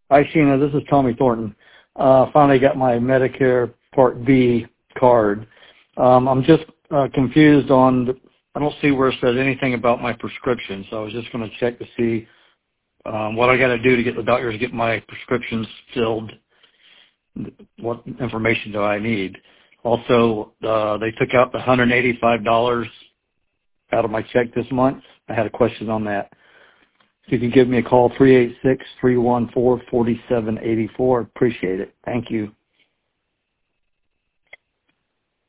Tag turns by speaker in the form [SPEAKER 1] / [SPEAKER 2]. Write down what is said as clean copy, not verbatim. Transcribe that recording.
[SPEAKER 1] Hi, Sheena. This is Tommy Thornton. Finally got my Medicare Part B card. I'm just confused on, I don't see where it says anything about my prescription, so I was just going to check to see what I got to do to get the doctor to get my prescriptions filled. What information do I need? Also, they took out the $185 out of my check this month. I had a question on that. If you can give me a call, 386-314-4784. Appreciate it. Thank you.